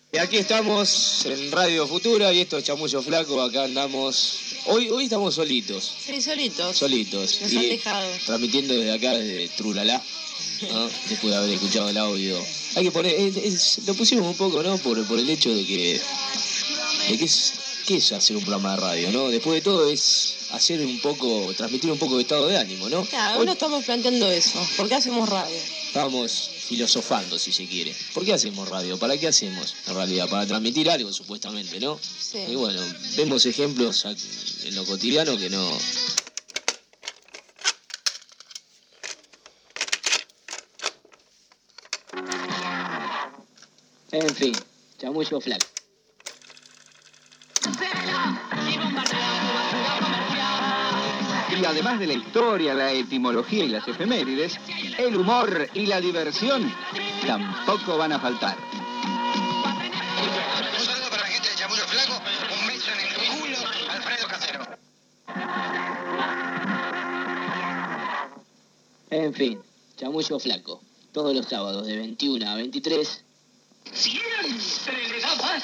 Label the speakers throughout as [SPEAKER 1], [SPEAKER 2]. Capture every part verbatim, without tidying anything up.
[SPEAKER 1] Y aquí estamos en Radio Futura y esto es Chamullo Flaco, acá andamos. Hoy hoy estamos solitos.
[SPEAKER 2] Sí, solitos.
[SPEAKER 1] Solitos.
[SPEAKER 2] Nos
[SPEAKER 1] y
[SPEAKER 2] han dejado.
[SPEAKER 1] Transmitiendo desde acá, desde Trulalá, ¿no? Después de haber escuchado el audio. Hay que poner, es, es, lo pusimos un poco, ¿no? Por, por el hecho de que, de que es, ¿qué es hacer un programa de radio, no? Después de todo es hacer un poco, transmitir un poco de estado de ánimo, ¿no?
[SPEAKER 2] Claro, hoy no estamos planteando eso. ¿Por qué hacemos radio?
[SPEAKER 1] Estábamos filosofando, si se quiere. ¿Por qué hacemos radio? ¿Para qué hacemos, en realidad? Para transmitir algo, supuestamente, ¿no?
[SPEAKER 2] Sí.
[SPEAKER 1] Y bueno, vemos ejemplos en lo cotidiano que no... En fin, Chamullo Flaco.
[SPEAKER 3] Y además de la historia, la etimología y las efemérides, el humor y la diversión tampoco van a faltar.
[SPEAKER 4] Un saludo para la gente de Chamullo Flaco, un beso en el culo, Alfredo Casero.
[SPEAKER 1] En fin, Chamullo Flaco. Todos los sábados de veintiuno a veintitrés.
[SPEAKER 4] Siempre le da más.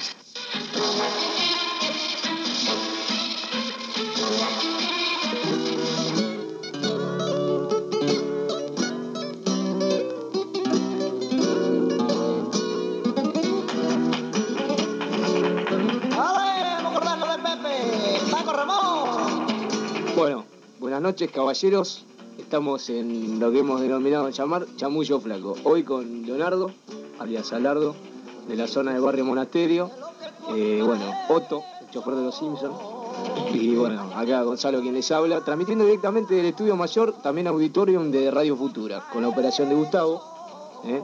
[SPEAKER 1] Bueno, buenas noches, caballeros. Estamos en lo que hemos denominado llamar Chamullo Flaco. Hoy con Leonardo, alias Alardo, de la zona de Barrio Monasterio. Eh, bueno, Otto, el chofer de los Simpsons. Y bueno, acá Gonzalo quien les habla. Transmitiendo directamente del Estudio Mayor, también Auditorium de Radio Futura, con la operación de Gustavo. ¿eh?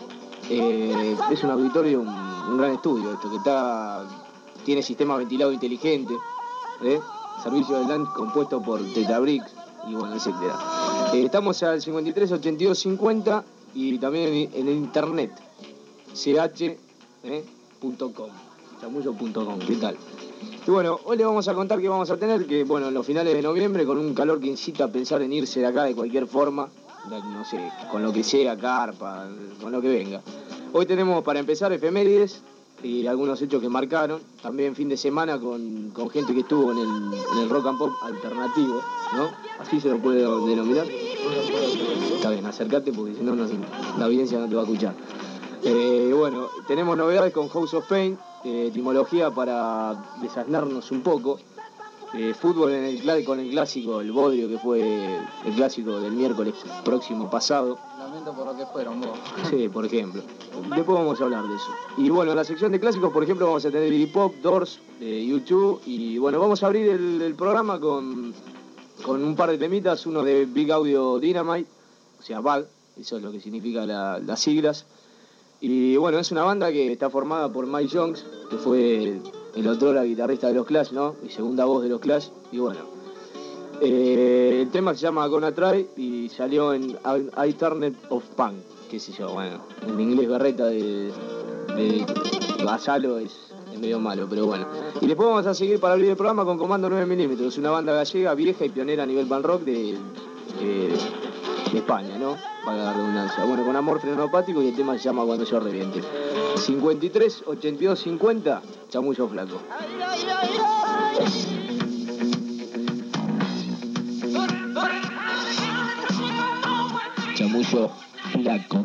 [SPEAKER 1] Eh, es un auditorio, un, un gran estudio esto, que está tiene sistema ventilado inteligente. ¿eh? Servicio de L A N compuesto por Tetabricks y bueno, etcétera. Eh, estamos al cincuenta y tres ochenta y dos cincuenta y también en, en el internet ch punto com, chamullo punto com, ¿qué tal? Y bueno, hoy les vamos a contar que vamos a tener que, bueno, en los finales de noviembre, con un calor que incita a pensar en irse de acá de cualquier forma, no sé, con lo que sea, carpa, con lo que venga. Hoy tenemos para empezar efemérides y algunos hechos que marcaron, también fin de semana con, con gente que estuvo en el, en el rock and pop alternativo, ¿no? Así se lo puede denominar. Está bien, acércate porque si no, no la audiencia no te va a escuchar. Eh, bueno, tenemos novedades con House of Pain, eh, etimología para desasnarnos un poco. Eh, fútbol en el, con el clásico, el bodrio que fue el clásico del miércoles próximo pasado.
[SPEAKER 5] Lamento por lo que fueron vos.
[SPEAKER 1] Sí, por ejemplo. Después vamos a hablar de eso. Y bueno, en la sección de clásicos, por ejemplo, vamos a tener Iggy Pop, Doors, eh, YouTube. Y bueno, vamos a abrir el, el programa con, con un par de temitas. Uno de Big Audio Dynamite, o sea, B A D, eso es lo que significa la, las siglas. Y bueno, es una banda que está formada por Mike Jones, que fue el otrora guitarrista de los Clash, ¿no? Y segunda voz de los Clash. Y bueno, eh, el tema se llama Gonna Try y salió en I Turned of Punk, qué sé yo, bueno, en inglés berreta de, de Basalo es, es medio malo, pero bueno. Y después vamos a seguir para abrir el programa con Comando nueve milímetros, una banda gallega vieja y pionera a nivel band rock de, de, de España, ¿no? Para la redundancia. Bueno, con Amor Frenopático y el tema se llama Cuando yo reviente. cincuenta y tres ochenta y dos cincuenta, Chamullo Flaco. Chamullo Flaco.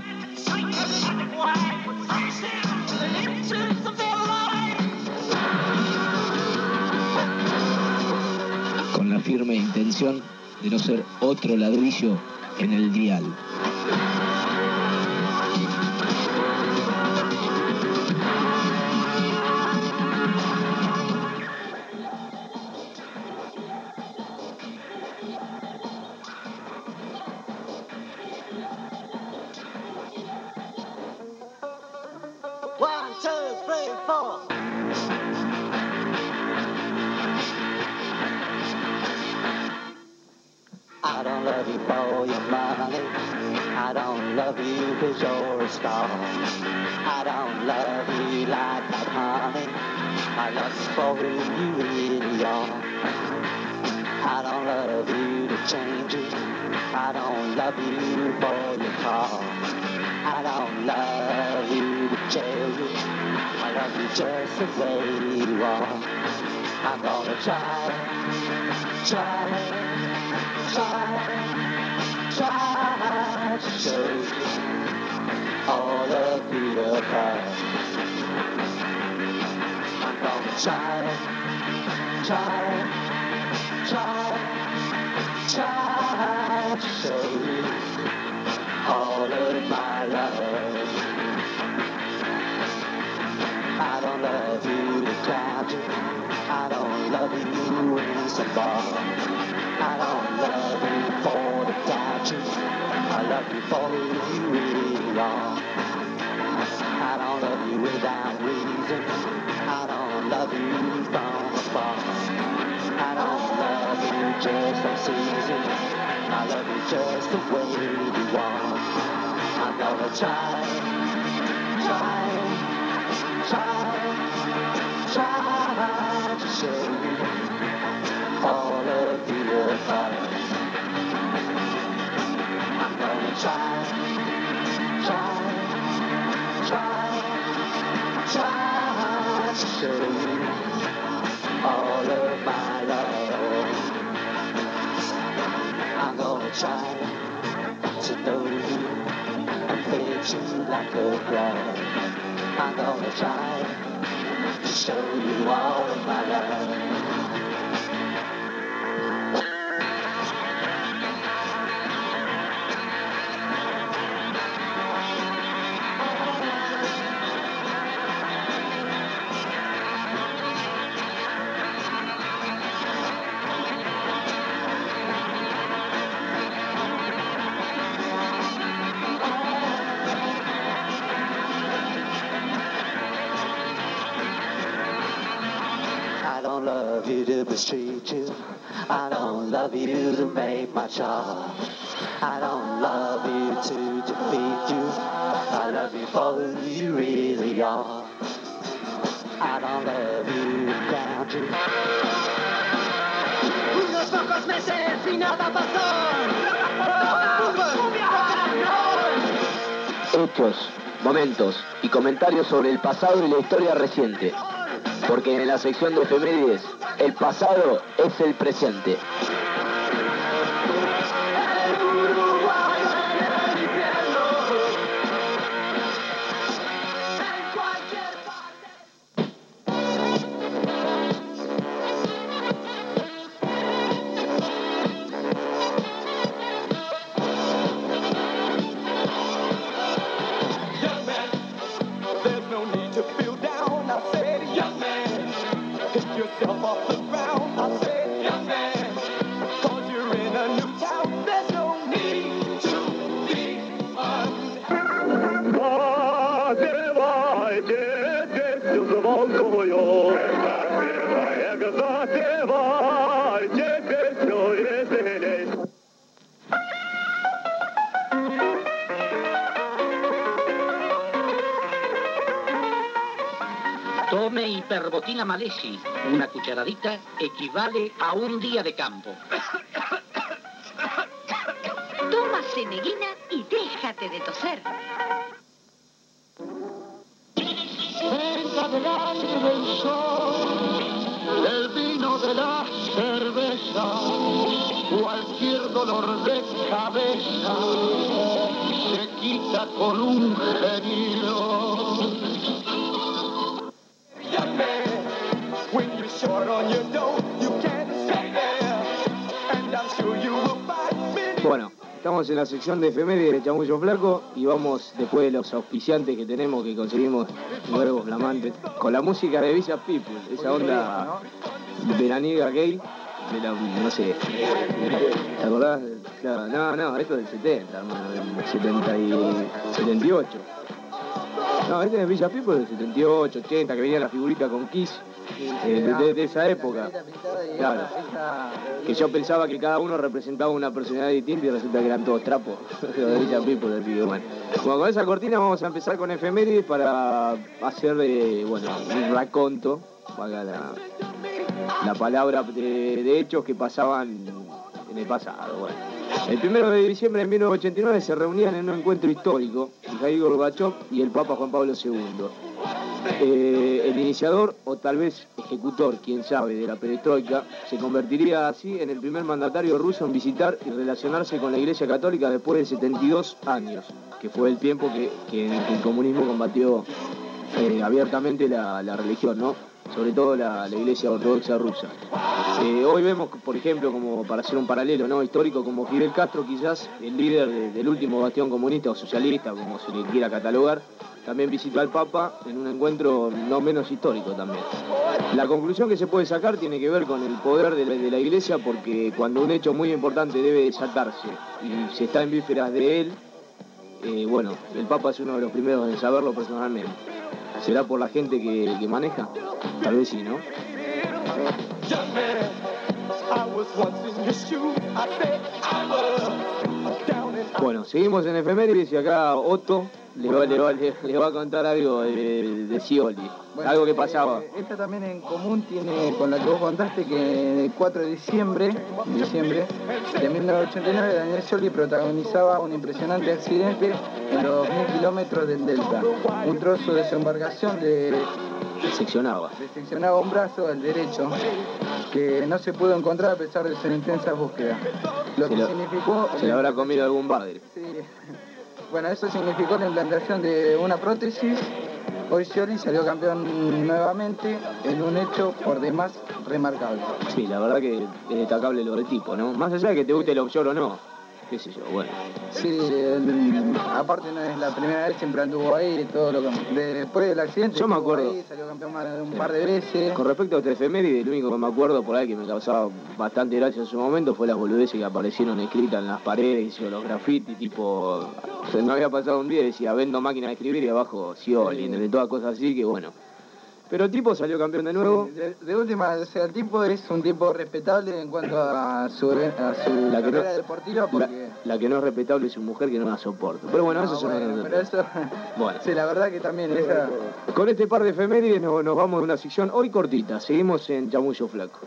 [SPEAKER 1] Con la firme intención de no ser otro ladrillo en el dial.
[SPEAKER 6] One, two, three, four. I don't love you for your money. I don't love you cause you're a star. I don't love you like that, honey. I love you for who you really are. I don't love you to change it. I don't love you for your car. I don't love you to jail you. I love love you just the way you are. I'm gonna try, try, try, try to show you all of Peter Pan. I'm gonna try, try, try, try to show you all of my love. I don't love you to crowd you. I don't love you in some bar. I don't love you for to doubt you. I love you for who you really are. I don't love you without reason. I don't love you from afar. I don't love you just on season. I love you just the way you are. I'm gonna try, try, try, try to show you all of your heart. I'm gonna try, try, try, try to show you all of my love. I'm gonna try to know you and fit you like a glove. I'm gonna try to show you all of my love. I don't love you to mistreat you. I don't love you to make my charge. I don't love you to defeat you. I love you for who you really are. I don't love you to ground you. Unos pocos meses y nada pasó.
[SPEAKER 1] Hechos, momentos y comentarios sobre el pasado y la historia reciente. Porque en la sección de efemérides, el pasado es el presente.
[SPEAKER 5] Tome hiperbotina malesi. Una cucharadita equivale a un día de campo.
[SPEAKER 7] Toma Ceneguina y déjate de toser.
[SPEAKER 6] Venga delante del sol, el vino de la cerveza, cualquier dolor de cabeza se quita con un gemido. Young man, when you're short on your dough, you can't stay there, and I'm sure you will find me.
[SPEAKER 1] Bueno, estamos en la sección de efemérides de Chamullo Flaco y vamos después de los auspiciantes que tenemos, que conseguimos nuevos flamantes, con la música de Villa People, esa onda veraniega gay, de la, no sé, ¿te acordás? Claro, no, no, esto es del setenta, hermano, del setenta y setenta y ocho. No, este es Villa People del setenta y ocho, ochenta, que venía la figurita con Kiss, eh, de, de, de esa época. Claro. Que yo pensaba que cada uno representaba una personalidad distinta y resulta que eran todos trapos. De Villa People del Pibe. Bueno, con esa cortina vamos a empezar con efemérides para hacer, de, bueno, un raconto, valga la, la palabra, de, de hechos que pasaban en el pasado. Bueno. El primero de diciembre de mil novecientos ochenta y nueve se reunían en un encuentro histórico Mikhail Gorbachev y el Papa Juan Pablo segundo. Eh, el iniciador, o tal vez ejecutor, quién sabe, de la perestroika, se convertiría así en el primer mandatario ruso en visitar y relacionarse con la Iglesia Católica después de setenta y dos años, que fue el tiempo que, que el comunismo combatió eh, abiertamente la, la religión, ¿no? Sobre todo la, la Iglesia Ortodoxa rusa. Eh, hoy vemos, por ejemplo, como para hacer un paralelo, ¿no?, histórico, como Fidel Castro, quizás el líder de, del último bastión comunista o socialista, como se le quiera catalogar, también visitó al Papa en un encuentro no menos histórico también. La conclusión que se puede sacar tiene que ver con el poder de la, de la Iglesia, porque cuando un hecho muy importante debe desatarse y se está en vísperas de él, eh, bueno, el Papa es uno de los primeros en saberlo personalmente. ¿Será por la gente que, que maneja? Tal vez sí, ¿no? Bueno, seguimos en efemérides y acá Otto le va, le va, le, le va a contar algo de, de Scioli, bueno, algo que pasaba.
[SPEAKER 8] Eh, esta también en común tiene con la que vos contaste, que el cuatro de diciembre, diciembre de mil novecientos ochenta y nueve, Daniel Scioli protagonizaba un impresionante accidente en los mil kilómetros del Delta. Un trozo de su embarcación le
[SPEAKER 1] seccionaba.
[SPEAKER 8] le seccionaba un brazo, el derecho, que no se pudo encontrar a pesar de su intensa búsqueda. Lo
[SPEAKER 1] se
[SPEAKER 8] que
[SPEAKER 1] lo,
[SPEAKER 8] significó...
[SPEAKER 1] Se le habrá comido algún padre.
[SPEAKER 8] Sí. Bueno, eso significó la implantación de una prótesis. Hoy Scioli salió campeón nuevamente en un hecho por demás remarcable.
[SPEAKER 1] Sí, la verdad que es destacable lo del tipo, ¿no? Más allá de que te guste el offshore o no, qué sé yo, bueno.
[SPEAKER 8] Sí, el, aparte no es la primera vez, siempre anduvo ahí, todo lo que... De, después del accidente,
[SPEAKER 1] yo me acuerdo,
[SPEAKER 8] ahí, salió campeón más de un sí. par de veces.
[SPEAKER 1] Con respecto a este efeméride, lo único que me acuerdo por ahí que me causaba bastante gracia en su momento fue las boludeces que aparecieron escritas en las paredes o los grafitis, tipo... Se me había pasado un día y decía, vendo máquina de escribir y abajo Scioli, de todas cosas así que bueno. Pero el tipo salió campeón de nuevo.
[SPEAKER 8] De, de última, o sea, el tipo es un tipo respetable en cuanto a su, a su
[SPEAKER 1] la
[SPEAKER 8] carrera
[SPEAKER 1] no,
[SPEAKER 8] deportiva, porque...
[SPEAKER 1] La, la que no es respetable es su mujer, que no la soporto. Pero bueno, no, eso
[SPEAKER 8] bueno,
[SPEAKER 1] son...
[SPEAKER 8] pero eso...
[SPEAKER 1] Bueno.
[SPEAKER 8] Sí, la verdad que también esa...
[SPEAKER 1] Con este par de efemérides nos, nos vamos a una sección hoy cortita. Seguimos en Chamullo Flaco.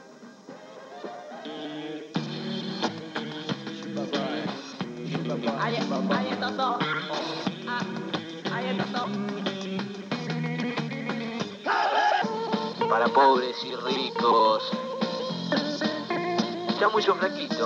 [SPEAKER 9] Ahí está todo. Ahí está todo.
[SPEAKER 1] Para pobres y ricos. Chamullo Flaquito.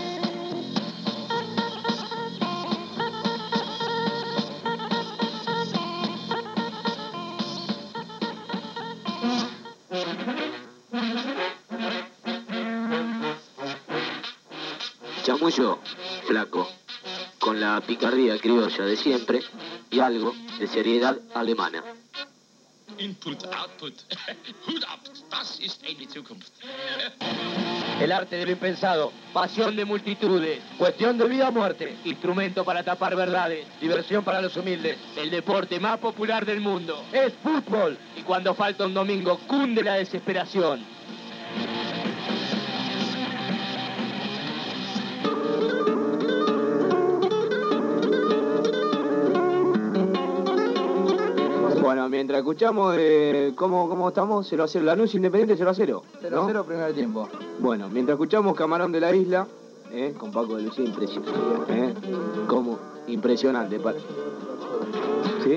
[SPEAKER 1] Chamullo Flaco, con la picardía criolla de siempre y algo de seriedad alemana.
[SPEAKER 10] Input, Output. Hut ab, das ist eine Zukunft.
[SPEAKER 11] El arte de lo impensado, pasión de multitudes, cuestión de vida o muerte, instrumento para tapar verdades, diversión para los humildes, el deporte más popular del mundo. Es fútbol, y cuando falta un domingo cunde la desesperación.
[SPEAKER 1] Bueno, mientras escuchamos de cómo, cómo estamos, cero a cero, Lanús Independiente cero a cero.
[SPEAKER 8] cero a cero primer tiempo.
[SPEAKER 1] Bueno, mientras escuchamos Camarón de la Isla, eh, con Paco de Lucía, impresionante. Eh, ¿Cómo? Impresionante. ¿Sí?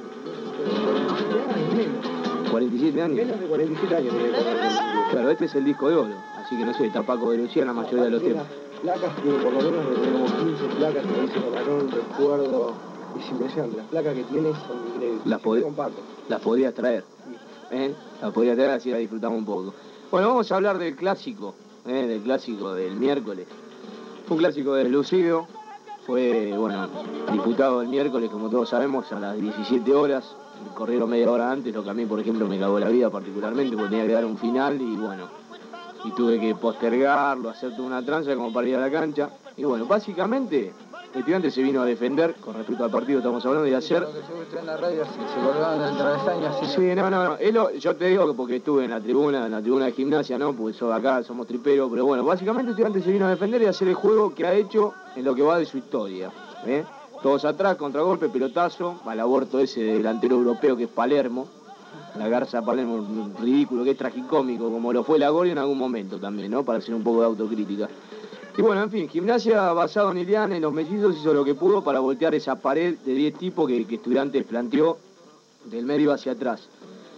[SPEAKER 1] cuarenta y siete años.
[SPEAKER 12] Menos de cuarenta y siete años.
[SPEAKER 1] Claro, este es el disco de oro, así que no sé, está Paco de Lucía en la mayoría de los tiempos.
[SPEAKER 12] Placas que por lo menos tenemos quince placas que dice Camarón, recuerdo. Es impresionante, las placas que tienes son increíbles.
[SPEAKER 1] Las, pod las podrías traer, ¿eh? Las podrías traer, así la disfrutamos un poco. Bueno, vamos a hablar del clásico, ¿eh? Del clásico del miércoles. Fue un clásico deslucido, fue, bueno, disputado el miércoles, como todos sabemos, a las diecisiete horas. Corrieron media hora antes, lo que a mí, por ejemplo, me cagó la vida particularmente, porque tenía que dar un final y, bueno, y tuve que postergarlo, hacer toda una tranza como para ir a la cancha. Y, bueno, básicamente... El Estudiantes se vino a defender con respecto al partido, estamos hablando de ayer.
[SPEAKER 8] En la radio, se colgaron del travesaño, así.
[SPEAKER 1] Sí, no, no, no. Lo, yo te digo que porque estuve en la tribuna, en la tribuna de Gimnasia, ¿no? Porque so, acá somos triperos, pero bueno, básicamente Estudiantes se vino a defender y a hacer el juego que ha hecho en lo que va de su historia. ¿eh? Todos atrás, contragolpe, pelotazo, al aborto ese de delantero europeo que es Palermo. La Garza Palermo, ridículo, que es tragicómico, como lo fue la Gol en algún momento también, ¿no? Para hacer un poco de autocrítica. Y bueno, en fin, Gimnasia, basado en Iliana, en los mellizos, hizo lo que pudo para voltear esa pared de diez tipos que, que Estudiantes planteó del medio hacia atrás.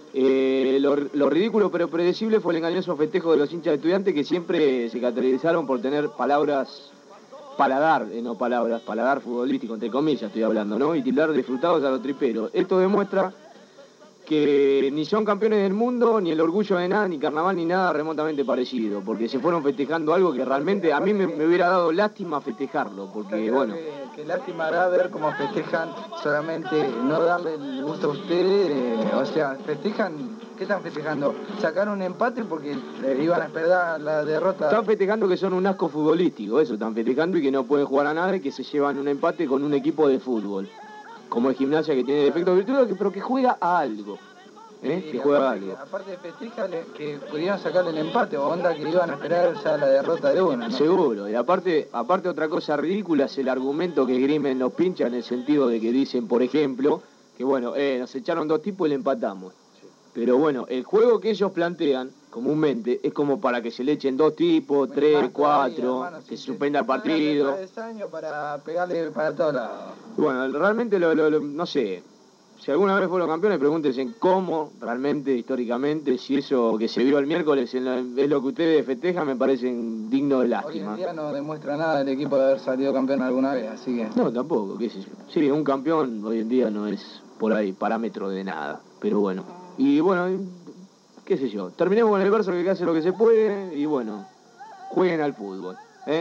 [SPEAKER 1] Eh, lo, lo ridículo pero predecible fue el engañoso festejo de los hinchas de Estudiantes, que siempre se caracterizaron por tener palabras, paladar, eh, no palabras, paladar futbolístico, entre comillas estoy hablando, ¿no? Y tildar de disfrutados a los triperos. Esto demuestra que ni son campeones del mundo, ni el orgullo de nada, ni carnaval, ni nada remotamente parecido, porque se fueron festejando algo que realmente a mí me, me hubiera dado lástima festejarlo, porque bueno...
[SPEAKER 8] Que, que lástima hará ver cómo festejan, solamente no darle el gusto a ustedes, eh, o sea, festejan, ¿qué están festejando? Sacaron un empate porque eh, iban a esperar la derrota.
[SPEAKER 1] Están festejando que son un asco futbolístico, eso, están festejando y que no pueden jugar a nada y que se llevan un empate con un equipo de fútbol. Como el Gimnasia, que tiene defectos virtudes, pero que juega a algo. ¿eh?
[SPEAKER 8] Sí,
[SPEAKER 1] que juega a
[SPEAKER 8] aparte,
[SPEAKER 1] algo.
[SPEAKER 8] aparte de festeja, que pudieron sacarle el empate, o onda que iban a esperar ya la derrota de uno, ¿no?
[SPEAKER 1] Seguro. Y aparte, aparte otra cosa ridícula es el argumento que esgrimen los pinchas, en el sentido de que dicen, por ejemplo, que bueno, eh, nos echaron dos tipos y le empatamos. Sí. Pero bueno, el juego que ellos plantean comúnmente es como para que se le echen dos tipos, bueno, tres, cuatro, hermano, que se suspenda el partido.
[SPEAKER 8] Para pegarle para todos lados.
[SPEAKER 1] Bueno, realmente lo, lo, lo, no sé, si alguna vez fueron campeones, pregúntense cómo realmente, históricamente, si eso que se vio el miércoles es lo que ustedes festejan, me parecen digno de lástima.
[SPEAKER 8] Hoy en día no demuestra nada el equipo de haber salido campeón alguna vez, así que...
[SPEAKER 1] No, tampoco, qué sé yo. Sí, un campeón hoy en día no es por ahí parámetro de nada, pero bueno. Y bueno, qué sé yo, terminemos con el verso que hace lo que se puede y bueno, jueguen al fútbol, ¿eh?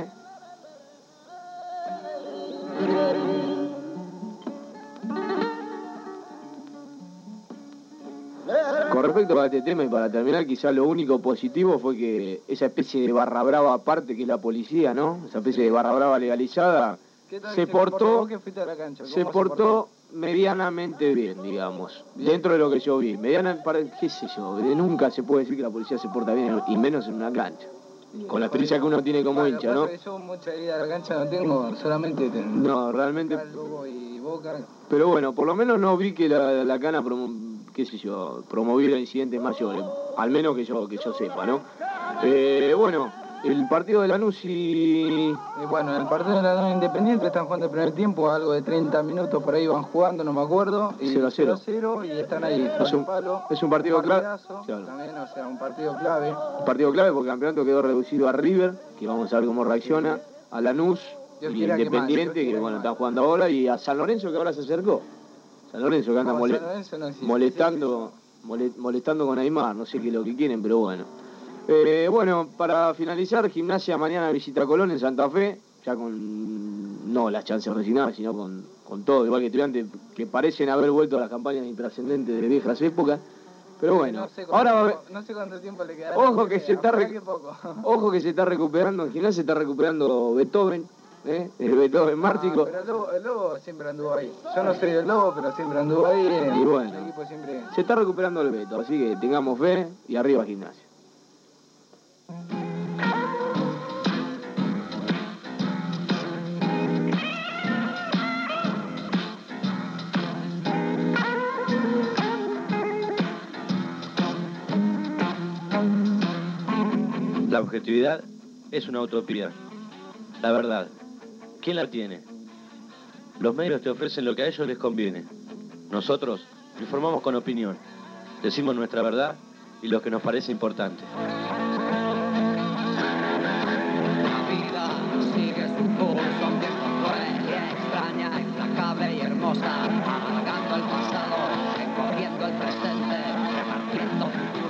[SPEAKER 1] Con respecto a este tema y para terminar, quizás lo único positivo fue que esa especie de barra brava aparte que es la policía, ¿no? Esa especie de barra brava legalizada se portó, se portó medianamente bien, digamos, bien. Dentro de lo que yo vi. Mediana, para, qué sé yo, nunca se puede decir que la policía se porta bien, y menos en una cancha. Con la experiencia que uno tiene como bueno, hincha, ¿no?
[SPEAKER 8] Yo mucha idea de la cancha no tengo, solamente tengo.
[SPEAKER 1] No, realmente... Pero bueno, por lo menos no vi que la, la cana, promo, qué sé yo, promoviera incidentes mayores, al menos que yo que yo sepa, ¿no? Eh, bueno, el partido de Lanús y...
[SPEAKER 8] Eh, bueno, el partido de Lanús Independiente están jugando el primer tiempo, algo de treinta minutos por ahí van jugando, no me acuerdo.
[SPEAKER 1] cero a
[SPEAKER 8] cero y están ahí.
[SPEAKER 1] Es un,
[SPEAKER 8] palo,
[SPEAKER 1] es un partido clave.
[SPEAKER 8] Claro. También, o sea, un partido clave.
[SPEAKER 1] Un partido clave porque el campeonato quedó reducido a River, que vamos a ver cómo reacciona, a Lanús y Independiente, que, que bueno, están jugando ahora, y a San Lorenzo, que ahora se acercó. San Lorenzo que anda no, mole no molestando, mole molestando con Aymar, no sé qué es lo que quieren, pero bueno. Eh, bueno, para finalizar, Gimnasia mañana visita a Colón en Santa Fe, ya con, no las chances resignadas, sino con, con todo, igual que Estudiantes, que parecen haber vuelto a las campañas intrascendentes de viejas épocas. Pero bueno,
[SPEAKER 8] no sé
[SPEAKER 1] ahora va a ver,
[SPEAKER 8] no sé cuánto tiempo le quedará.
[SPEAKER 1] Ojo que se está que ojo que se está recuperando, en Gimnasia se está recuperando Beethoven. ¿Eh? El Beethoven Mártico.
[SPEAKER 8] Ah, pero el lobo, el lobo siempre anduvo ahí. Yo no soy del Lobo, pero siempre anduvo ahí.
[SPEAKER 1] Y bueno,
[SPEAKER 8] el equipo siempre...
[SPEAKER 1] se está recuperando el Beto, así que tengamos fe y arriba Gimnasia.
[SPEAKER 11] La objetividad es una utopía. La verdad, ¿quién la tiene? Los medios te ofrecen lo que a ellos les conviene. Nosotros informamos con opinión. Decimos nuestra verdad y lo que nos parece importante.
[SPEAKER 13] La vida sigue su curso, aunque cruel y extraña, implacable y hermosa, alargando el pasado, recorriendo el presente, repartiendo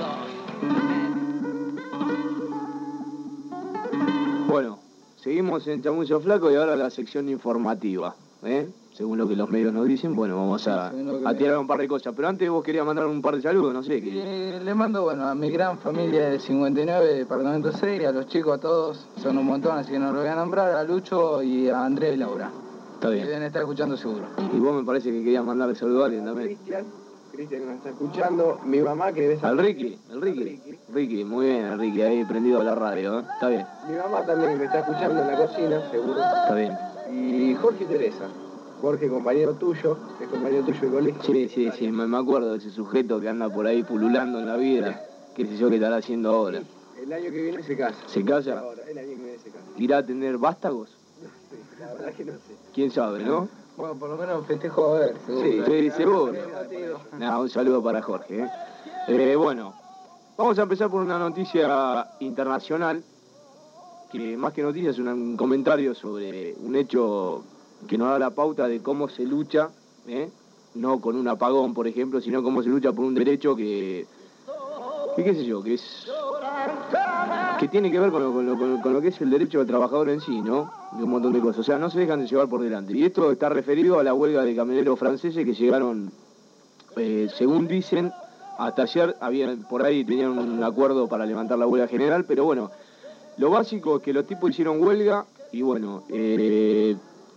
[SPEAKER 13] futuros.
[SPEAKER 1] Bueno. Seguimos en Chamullo Flaco y ahora la sección informativa, ¿eh? Según lo que los medios nos dicen, bueno, vamos a, a tirar un par de cosas. Pero antes vos querías mandar un par de saludos, no sé qué.
[SPEAKER 8] Eh, le mando, bueno, a mi gran familia de cincuenta y nueve, departamento seis, a los chicos, a todos, son un montón, así que no los voy a nombrar, a Lucho y a Andrés y Laura.
[SPEAKER 1] Está bien.
[SPEAKER 8] Que deben estar escuchando seguro.
[SPEAKER 1] Y vos me parece que querías mandarle saludos a alguien también.
[SPEAKER 12] Cristian, Cristian que nos está escuchando, mi mamá que debe estar...
[SPEAKER 1] Al Ricky, el Ricky. Ricky. Ricky, muy bien, el Ricky, ahí prendido a la radio, ¿eh? Está bien.
[SPEAKER 12] Mi mamá también que me está escuchando en la cocina, seguro.
[SPEAKER 1] Está bien.
[SPEAKER 12] Y Jorge y Teresa. Jorge, compañero tuyo, es compañero tuyo de colegio.
[SPEAKER 1] Sí, sí, sí, me, me acuerdo de ese sujeto que anda por ahí pululando en la vida. Qué sé yo qué estará haciendo ahora.
[SPEAKER 12] El año que viene se casa.
[SPEAKER 1] ¿Se casa?
[SPEAKER 12] Ahora, el año que viene se casa.
[SPEAKER 1] ¿Irá a tener vástagos?
[SPEAKER 12] Sí, la verdad que no sé.
[SPEAKER 1] ¿Quién sabe, no?
[SPEAKER 8] Bueno, por lo menos festejo a ver.
[SPEAKER 1] Sí, sí, seguro. Nada, un saludo para Jorge. ¿eh? Eh, bueno, vamos a empezar por una noticia internacional, que más que noticia es un comentario sobre un hecho que nos da la pauta de cómo se lucha, ¿eh? no con un apagón, por ejemplo, sino cómo se lucha por un derecho que, que qué sé yo, que es que tiene que ver con lo, con, lo, con, lo, con lo que es el derecho del trabajador en sí, ¿no? De un montón de cosas. O sea, no se dejan de llevar por delante. Y esto está referido a la huelga de camioneros franceses que llegaron, eh, según dicen, hasta ayer habían, por ahí tenían un acuerdo para levantar la huelga general, pero bueno, lo básico es que los tipos hicieron huelga y bueno, eh,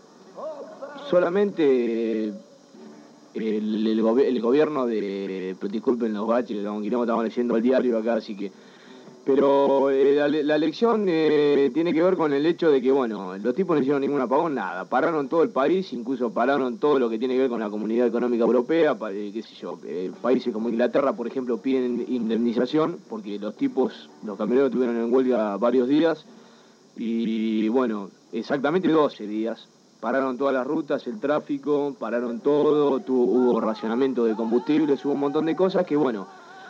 [SPEAKER 1] solamente eh, el, el, gobi el gobierno de, pero disculpen los baches, que estamos leyendo el diario acá, así que pero eh, la, la elección eh, tiene que ver con el hecho de que, bueno, los tipos no hicieron ningún apagón, nada. Pararon todo el país, incluso pararon todo lo que tiene que ver con la Comunidad Económica Europea, para, eh, qué sé yo. Eh, países como Inglaterra, por ejemplo, piden indemnización porque los tipos, los camioneros estuvieron en huelga varios días. Y, bueno, exactamente doce días. Pararon todas las rutas, el tráfico, pararon todo, tuvo, hubo racionamiento de combustibles, hubo un montón de cosas que, bueno...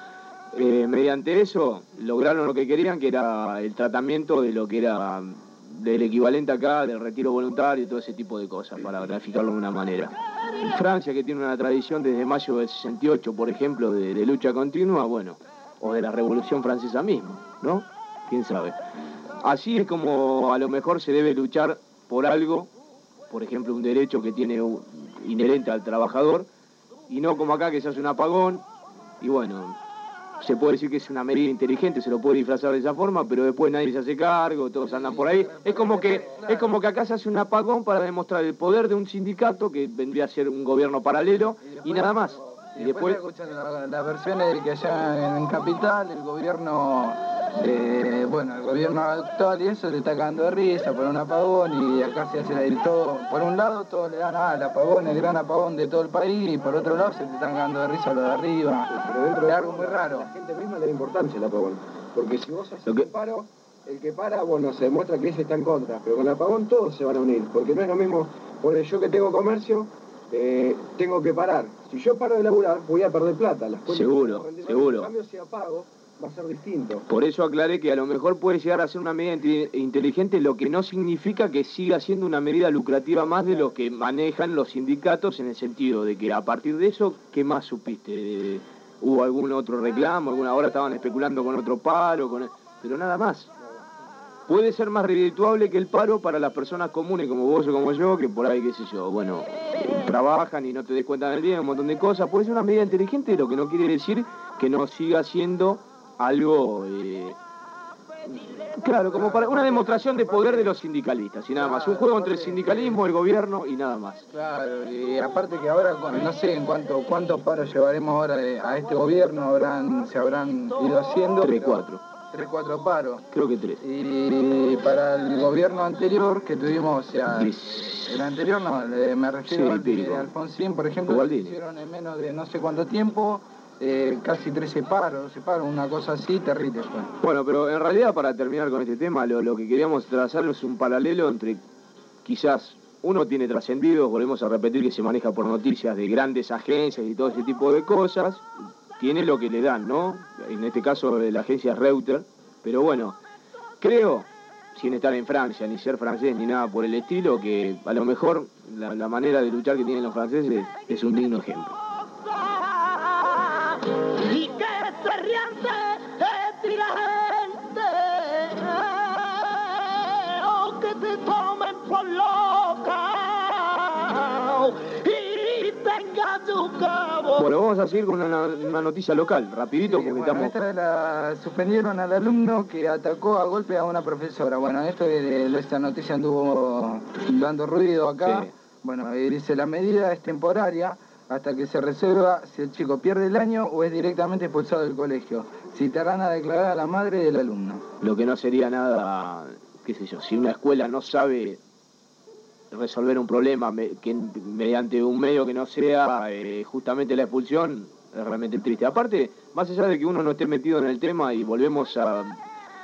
[SPEAKER 1] Eh, mediante eso lograron lo que querían, que era el tratamiento de lo que era del equivalente acá del retiro voluntario y todo ese tipo de cosas, para graficarlo de una manera. Francia, que tiene una tradición desde mayo del sesenta y ocho, por ejemplo, de, de lucha continua, bueno, o de la Revolución Francesa misma, ¿no? ¿Quién sabe? Así es como a lo mejor se debe luchar por algo, por ejemplo, un derecho que tiene un, inherente al trabajador, y no como acá que se hace un apagón, y bueno... Se puede decir que es una medida inteligente, se lo puede disfrazar de esa forma, pero después nadie se hace cargo, todos andan por ahí. Es como que es como que acá se hace un apagón para demostrar el poder de un sindicato, que vendría a ser un gobierno paralelo, y nada más.
[SPEAKER 8] Y después escuchan las la versiones de que allá en Capital el gobierno, eh, bueno, el gobierno actual y eso le está cagando de risa por un apagón, y acá se hace el todo, por un lado todos le dan ah, el apagón, el gran apagón de todo el país, y por otro lado se te están cagando de risa los de arriba.
[SPEAKER 12] Pero dentro de
[SPEAKER 8] algo muy raro.
[SPEAKER 12] La gente misma le da importancia el apagón, porque si vos haces un paro, el que para, bueno, se demuestra que ese está en contra, pero con el apagón todos se van a unir, porque no es lo mismo, por yo que tengo comercio, Eh, tengo que parar. Si yo paro de laburar, voy a perder plata. Las
[SPEAKER 1] seguro, seguro.
[SPEAKER 12] En cambio, si apago, va a ser distinto.
[SPEAKER 1] Por eso aclaré que a lo mejor puede llegar a ser una medida inteligente, lo que no significa que siga siendo una medida lucrativa más de lo que manejan los sindicatos, en el sentido de que a partir de eso, ¿qué más supiste? ¿Hubo algún otro reclamo? ¿Alguna hora estaban especulando con otro paro? Con... Pero nada más. Puede ser más redituable que el paro para las personas comunes como vos o como yo, que por ahí, qué sé yo, bueno, trabajan y no te des cuenta del día, un montón de cosas. Puede ser una medida inteligente, lo que no quiere decir que no siga siendo algo, eh, claro, como para una demostración de poder de los sindicalistas y nada más. Un juego entre el sindicalismo, el gobierno y nada más.
[SPEAKER 8] Claro, y aparte que ahora, no sé en cuánto, cuántos paros llevaremos ahora a este gobierno, habrán, se habrán ido haciendo.
[SPEAKER 1] Tres, cuatro.
[SPEAKER 8] Tres, cuatro paros.
[SPEAKER 1] Creo que tres.
[SPEAKER 8] Y para el gobierno anterior que tuvimos, o sea, el anterior no, me refiero
[SPEAKER 1] sí,
[SPEAKER 8] al de Alfonsín, por ejemplo, que hicieron en menos de no sé cuánto tiempo, eh, casi trece paros, doce paros, una cosa así terrible. Bueno.
[SPEAKER 1] bueno, pero en realidad, para terminar con este tema, lo, lo que queríamos trazar es un paralelo entre, quizás, uno tiene trascendido, volvemos a repetir que se maneja por noticias de grandes agencias y todo ese tipo de cosas, tiene lo que le dan, ¿no? En este caso la agencia Reuters, pero bueno, creo, sin estar en Francia, ni ser francés, ni nada por el estilo, que a lo mejor la, la manera de luchar que tienen los franceses es un digno ejemplo.
[SPEAKER 9] Y que se rían de la gente, o que te tomen por loca, y tengas tu cabo.
[SPEAKER 1] Bueno, vamos a seguir con una, una noticia local, rapidito,
[SPEAKER 8] sí,
[SPEAKER 1] porque
[SPEAKER 8] bueno,
[SPEAKER 1] estamos...
[SPEAKER 8] Esta la suspendieron al alumno que atacó a golpe a una profesora. Bueno, esto de, de esta noticia anduvo dando ruido acá. Sí. Bueno, dice, la medida es temporaria hasta que se resuelva si el chico pierde el año o es directamente expulsado del colegio. Citarán a declarar a la madre del alumno.
[SPEAKER 1] Lo que no sería nada, qué sé yo, si una escuela no sabe resolver un problema me, que mediante un medio que no sea eh, justamente la expulsión, es realmente triste. Aparte, más allá de que uno no esté metido en el tema, y volvemos a,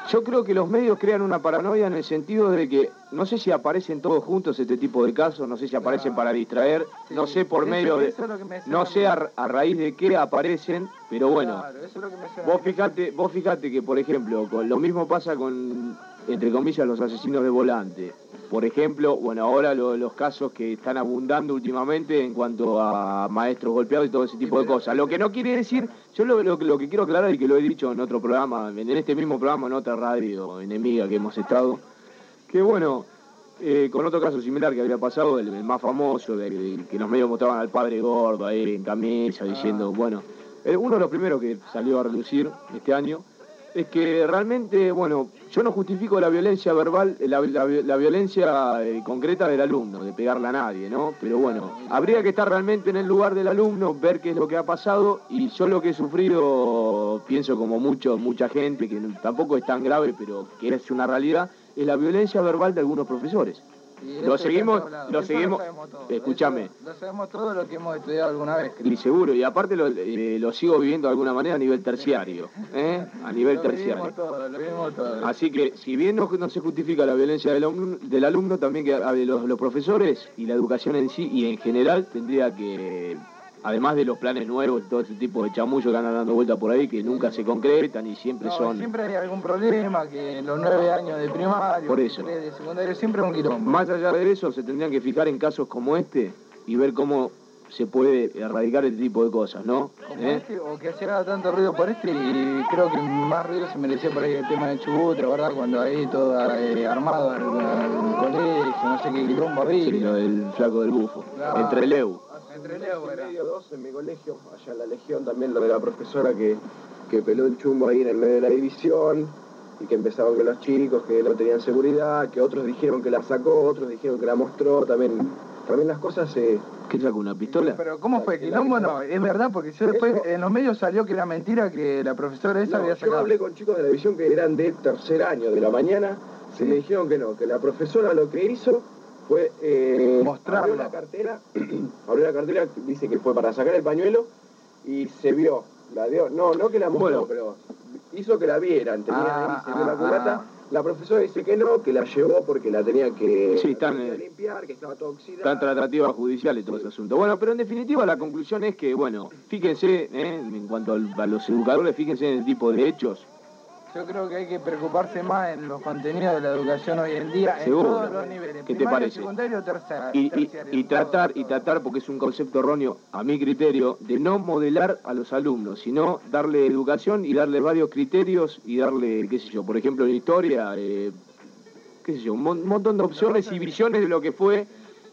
[SPEAKER 1] Yo creo que los medios crean una paranoia en el sentido de que no sé si aparecen todos juntos este tipo de casos, no sé si aparecen para distraer,
[SPEAKER 8] Sí,
[SPEAKER 1] no sé por
[SPEAKER 8] eso-
[SPEAKER 1] medio de,
[SPEAKER 8] eso es lo que me decía
[SPEAKER 1] no
[SPEAKER 8] a
[SPEAKER 1] sé a, a raíz de qué aparecen, pero bueno,
[SPEAKER 8] Claro, eso es lo que me decía a
[SPEAKER 1] vos
[SPEAKER 8] mí.
[SPEAKER 1] fijate, vos fijate que por ejemplo, con lo mismo pasa con, entre comillas, los asesinos de volante. Por ejemplo, bueno, ahora lo- los casos que están abundando últimamente en cuanto a maestros golpeados y todo ese tipo de cosas. Lo que no quiere decir, yo lo, lo, lo que quiero aclarar y que lo he dicho en otro programa, en este mismo programa, en otra radio enemiga que hemos estado, que bueno, eh, con otro caso similar que había pasado, el, el más famoso, de, de- que los medios mostraban al padre gordo ahí en camisa, diciendo, bueno, eh, uno de los primeros que salió a relucir este año, es que realmente, bueno, yo no justifico la violencia verbal, la, la- la violencia eh, concreta del alumno, de pegarle a nadie, ¿no? Pero bueno, habría que estar realmente en el lugar del alumno, ver qué es lo que ha pasado, y yo lo que he sufrido, pienso como mucho, mucha gente, que no- tampoco es tan grave, pero que es una realidad, es la violencia verbal de algunos profesores.
[SPEAKER 8] Y
[SPEAKER 1] Lo
[SPEAKER 8] eso
[SPEAKER 1] seguimos,
[SPEAKER 8] está hablado.
[SPEAKER 1] lo
[SPEAKER 8] Eso
[SPEAKER 1] seguimos,
[SPEAKER 8] sabemos todo.
[SPEAKER 1] escúchame.
[SPEAKER 8] Eso lo sabemos todo lo que hemos estudiado alguna vez. creo.
[SPEAKER 1] Y seguro, y aparte lo, eh, lo sigo viviendo de alguna manera a nivel terciario, ¿eh? A nivel
[SPEAKER 8] Lo
[SPEAKER 1] terciario.
[SPEAKER 8] vivimos todo, lo vivimos todo.
[SPEAKER 1] Así que, si bien no, no se justifica la violencia del alumno, del alumno también que a ver, los, los profesores y la educación en sí y en general tendría que, además de los planes nuevos, todo ese tipo de chamullos que andan dando vuelta por ahí, que nunca se concretan y siempre
[SPEAKER 8] No,
[SPEAKER 1] son...
[SPEAKER 8] siempre hay algún problema, que los nueve años de primario,
[SPEAKER 1] Por eso.
[SPEAKER 8] tres de secundario, siempre es un quilombo.
[SPEAKER 1] Más allá de eso, se tendrían que fijar en casos como este y ver cómo se puede erradicar este tipo de cosas, ¿no?
[SPEAKER 8] Como
[SPEAKER 1] ¿Eh?
[SPEAKER 8] este, o que hacía tanto ruido por este, y creo que más ruido se merecía por ahí el tema de Chubut, ¿verdad? Cuando ahí todo eh, armado al, al colegio, no sé qué quilombo había.
[SPEAKER 1] Sí, lo del flaco del bufo.
[SPEAKER 8] Claro.
[SPEAKER 1] Entre el E U.
[SPEAKER 8] Entre Leo era.
[SPEAKER 12] medio dos en mi colegio, allá en la Legión también, lo de la profesora que, que peló el chumbo ahí en el medio de la división y que empezaban con los chicos que no tenían seguridad, que otros dijeron que la sacó, otros dijeron que la mostró, también, también las cosas se...
[SPEAKER 1] ¿Qué sacó, una pistola?
[SPEAKER 8] Pero ¿cómo fue? ¿Quilombo? No, es verdad, porque yo después en los medios salió que era mentira que la profesora esa
[SPEAKER 12] No,
[SPEAKER 8] había
[SPEAKER 12] yo
[SPEAKER 8] sacado.
[SPEAKER 12] hablé con chicos de la división que eran de tercer año de la mañana,
[SPEAKER 8] Sí.
[SPEAKER 12] y me dijeron que no, que la profesora lo que hizo fue eh,
[SPEAKER 8] Mostrarlo.
[SPEAKER 12] abrió la cartera, abrió la cartera, dice que fue para sacar el pañuelo y se vio, la dio, no, no que la mostró,
[SPEAKER 1] Bueno.
[SPEAKER 12] pero hizo que la vieran, tenía
[SPEAKER 8] Ah,
[SPEAKER 12] ahí, se vio la
[SPEAKER 8] ah,
[SPEAKER 12] cubata.
[SPEAKER 8] ah.
[SPEAKER 12] La profesora dice que no, que la llevó porque la tenía que,
[SPEAKER 1] Sí, están,
[SPEAKER 12] la tenía
[SPEAKER 1] eh,
[SPEAKER 12] que limpiar, que estaba toda oxidada.
[SPEAKER 1] Tan tratativa judicial y todo ese asunto. Bueno, pero en definitiva la conclusión es que, bueno, fíjense, ¿eh? En cuanto al- a los educadores, fíjense en el tipo de hechos.
[SPEAKER 8] Yo creo que hay que preocuparse más en los contenidos de la educación hoy en día,
[SPEAKER 1] Seguro.
[SPEAKER 8] en todos los niveles.
[SPEAKER 1] ¿Qué te
[SPEAKER 8] primario,
[SPEAKER 1] parece?
[SPEAKER 8] secundario, tercera,
[SPEAKER 1] Y, y-
[SPEAKER 8] terciario,
[SPEAKER 1] y
[SPEAKER 8] todo,
[SPEAKER 1] tratar, y
[SPEAKER 8] todo.
[SPEAKER 1] tratar, porque es un concepto erróneo, a mi criterio, de no modelar a los alumnos, sino darle educación y darle varios criterios y darle, qué sé yo, por ejemplo, en historia, eh, qué sé yo, un mon- montón de opciones y visiones de lo que fue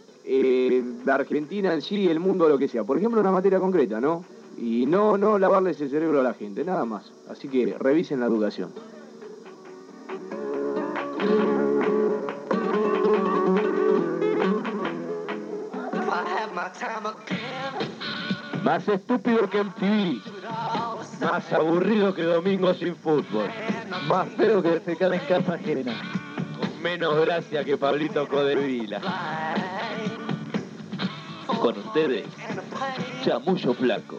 [SPEAKER 1] eh, la Argentina en sí, el mundo, lo que sea. Por ejemplo, una materia concreta, ¿no? Y no, no lavarles el cerebro a la gente, nada más. Así que revisen la educación.
[SPEAKER 11] Más estúpido que M T V. Más aburrido que domingo sin fútbol. Más feo que defecar en casa ajena. Con menos gracia que Pablito Codevila. Con ustedes, Chamullo Flaco.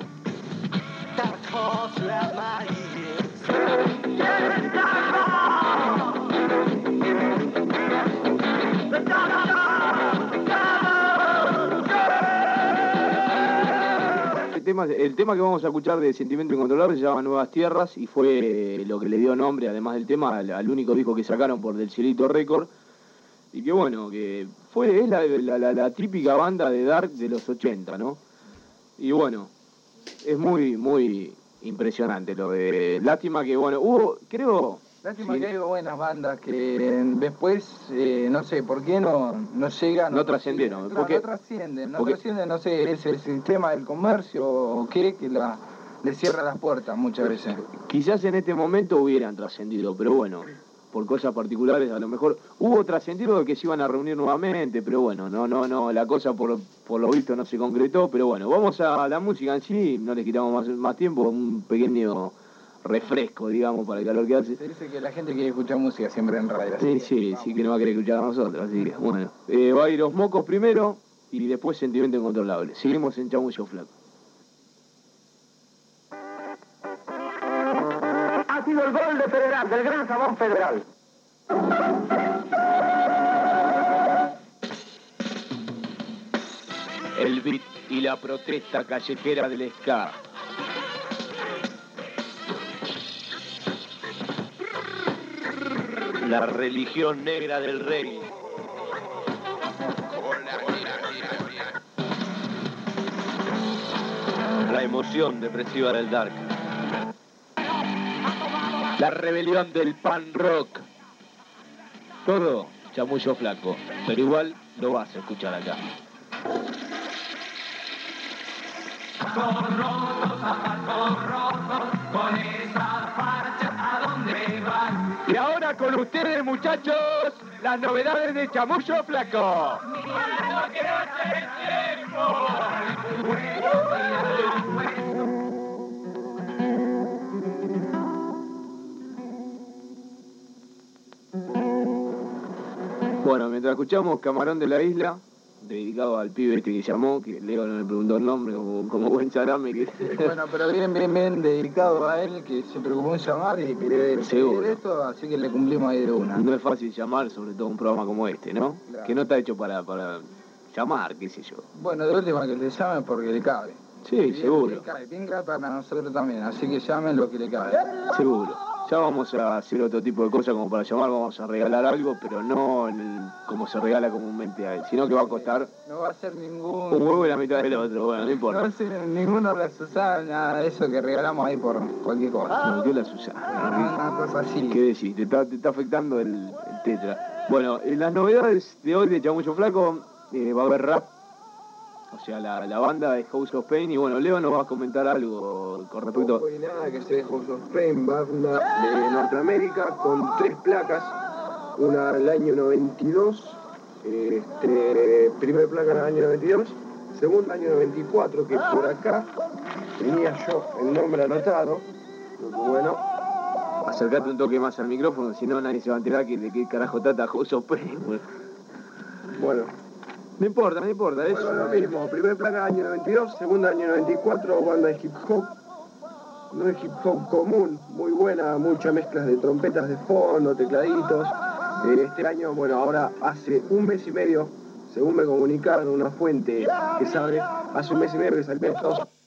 [SPEAKER 1] El tema, el tema que vamos a escuchar de Sentimiento Incontrolable se llama Nuevas Tierras y fue eh, lo que le dio nombre, además del tema, al, al único disco que sacaron por Del Cielito Record. Y que bueno, que fue es la, la, la, la típica banda de Dark de los ochenta, ¿no? Y bueno, es muy, muy impresionante lo de... Lástima que, bueno, hubo, creo...
[SPEAKER 8] Lástima
[SPEAKER 1] sí,
[SPEAKER 8] que hay buenas bandas que eh, después, eh, no sé, ¿por qué no, no llegan?
[SPEAKER 1] No trascendieron,
[SPEAKER 8] Claro,
[SPEAKER 1] porque-
[SPEAKER 8] no trascienden, no
[SPEAKER 1] porque-
[SPEAKER 8] trascienden, no sé, es el sistema del comercio o qué que la, le cierra las puertas muchas veces.
[SPEAKER 1] Quizás en este momento hubieran trascendido, pero bueno, por cosas particulares a lo mejor hubo trascendido de que se iban a reunir nuevamente, pero bueno, no, no, no, la cosa por, por lo visto no se concretó, pero bueno, vamos a la música en sí, no les quitamos más, más tiempo, un pequeño refresco, digamos, para el calor que hace.
[SPEAKER 8] Se dice que la gente quiere escuchar música siempre en radio.
[SPEAKER 1] Sí, sí, sí que no va a querer escuchar a nosotros, así que bueno. Eh, va a ir Los Mocos primero y después Sentimiento Incontrolable. Seguimos en Chamullo Flaco.
[SPEAKER 9] Así
[SPEAKER 14] sido el gol de Federal, del Gran Sabor Federal.
[SPEAKER 11] El beat y la protesta callejera del ska. La religión negra del rey. La emoción depresiva del dark. La rebelión del pan rock. Todo chamullo flaco, pero igual lo vas a escuchar acá. Y ahora con ustedes, muchachos, las novedades de Chamullo Flaco.
[SPEAKER 1] Bueno, mientras escuchamos Camarón de la Isla, dedicado al pibe este que llamó, que Leo no le preguntó el nombre, como, como buen charame. Que...
[SPEAKER 8] Bueno, pero bien, bien, bien dedicado a él, que se preocupó en llamar y pedir esto, así que le cumplimos ahí de una.
[SPEAKER 1] No es fácil llamar, sobre todo un programa como este, ¿no?
[SPEAKER 8] Claro.
[SPEAKER 1] Que no está hecho para, para llamar, qué sé yo.
[SPEAKER 8] Bueno, de última que le llamen porque le cabe.
[SPEAKER 1] Sí,
[SPEAKER 8] bien,
[SPEAKER 1] seguro.
[SPEAKER 8] Le cabe, bien cabe para nosotros también, así que llamen lo que le cabe.
[SPEAKER 1] Seguro. Ya vamos a hacer otro tipo de cosas como para llamar, vamos a regalar algo, pero no en el, como se regala comúnmente a él, sino que va a costar...
[SPEAKER 8] No va a ser ningún...
[SPEAKER 1] Un huevo y la mitad del otro, bueno, no importa.
[SPEAKER 8] No va a ser ninguno de las Susana, nada de eso que regalamos ahí por cualquier cosa.
[SPEAKER 1] No, ¿qué la Susana?
[SPEAKER 8] Una cosa así.
[SPEAKER 1] ¿Qué decís? Te está, te está afectando el, el tetra. Bueno, en las novedades de hoy de Chamullo Flaco, eh, va a haber rap. O sea, la, la banda de House of Pain, y bueno, Leo nos va a comentar algo con respecto...
[SPEAKER 12] No, no nada que se de House of Pain, banda de Norteamérica, con tres placas, una del año noventa y dos, este, primera placa en el año noventa y dos, segunda año noventa y cuatro, que por acá tenía yo el nombre anotado, bueno...
[SPEAKER 1] Acercate un toque más al micrófono, si no nadie se va a enterar que de qué carajo trata House of Pain. Bueno.
[SPEAKER 12] bueno.
[SPEAKER 1] No importa, no importa, eso.
[SPEAKER 12] Bueno, lo mismo, primer placa año noventa y dos, segunda año noventa y cuatro, banda de hip hop, no es hip hop común, muy buena, muchas mezclas de trompetas de fondo, tecladitos. Este año, bueno, ahora hace un mes y medio, según me comunicaron una fuente que sabe, hace un mes y medio que salió en Estados Unidos.